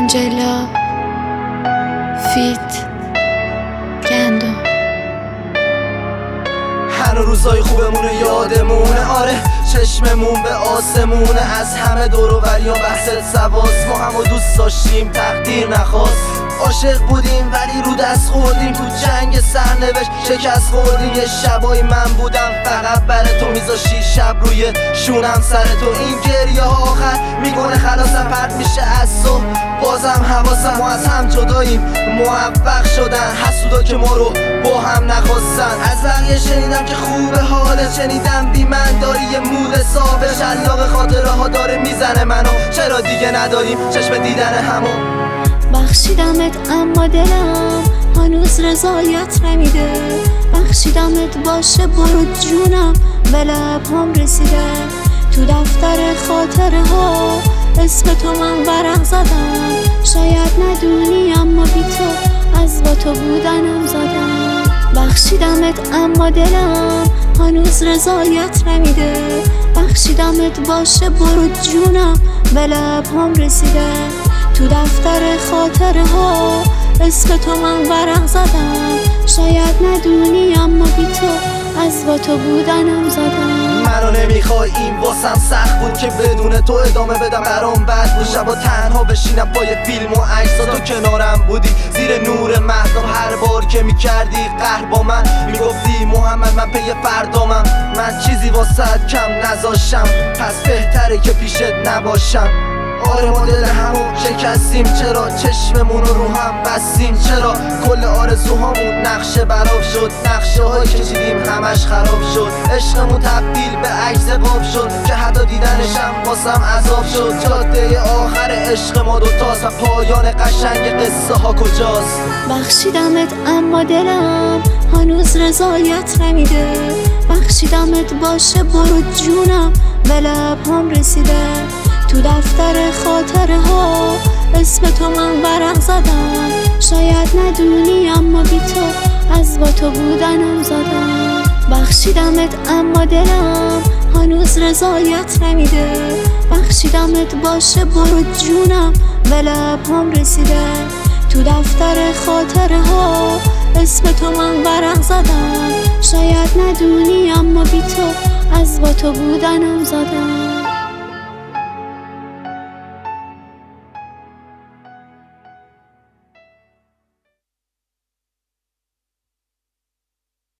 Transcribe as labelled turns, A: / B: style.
A: آنجلا فیت گندم.
B: هنو روزای خوبمونه یادمونه، آره چشممون به آسمونه. از همه دور و بریا بحثت سواس، ما همو دوست داشتیم تقدیر نخواست. عاشق بودیم ولی رو دست خوردیم، تو جنگ سرنوشت شکست خوردیم. یه شبای من بودم فقط برای تو، میذاشی شب روی شونم سر تو. این گریه ها آخر میکنه خلاصم، پرت میشه از صبح بازم حواسم. و از هم جداییم موفق شدن حسودا که ما رو با هم نخواستن. از بقیه شنیدم که خوبه حاله، شنیدم بی من داری یه مود ثابت. شلاق خاطره ها داره میزنه منو، چرا دیگه نداریم چشم دیدن همو.
A: بخشیدمت اما دلم هنوز رضایت نمیده. بخشیدمت باشه برو جونم به لبم رسیده. تو دفتر خاطره ها اسم تو من ورق زدم. شاید ندونی اما بی تو از با تو بودنم زدم. بخشیدمت اما دلم هنوز رضایت نمیده. بخشیدمت باشه برو جونم به لبم رسیده. تو دفتر خاطره ها اسم تو من ورق زدم. شاید ندونی اما بی تو از با تو بودنم زدم.
B: منو نمیخوای این واسم سخت بود که بدون تو ادامه بدم برام بد بود. شبا تنها بشینم با یه فیلم و عکسا، تو کنارم بودی زیر نور مهتاب. هر بار که میکردی قهر با من میگفتی محمد من پی فردامم. من چیزی واسه کم نذاشم، پس بهتره که پیشت نباشم. آره ما دل همو شکستیم، چرا چشممون رو هم بستیم؟ چرا کل آرزوهامون نقشه براب شد؟ نقشه هایی که چیدیم همش خراب شد. عشقمون تبدیل به عکس قاب شد که حتی دیدنشم واسم عذاب شد. جاده آخر عشق ما دوتاست و پایان قشنگ قصه ها کجاست؟
A: بخشیدمت اما دلم هنوز رضایت نمیده. بخشیدمت باشه برو جونم به لبم رسیده. تو دفتر خاطره ها اسم تو من ورق زدم. شاید ندونی اما بی تو از با تو بودنم زدم. بخشیدمت اما دلم هنوز رضایت نمیده. بخشیدمت باشه برو جونم به لبم رسیده. تو دفتر خاطره ها اسم تو من ورق زدم. شاید ندونی اما بی تو از با تو بودنم زدم.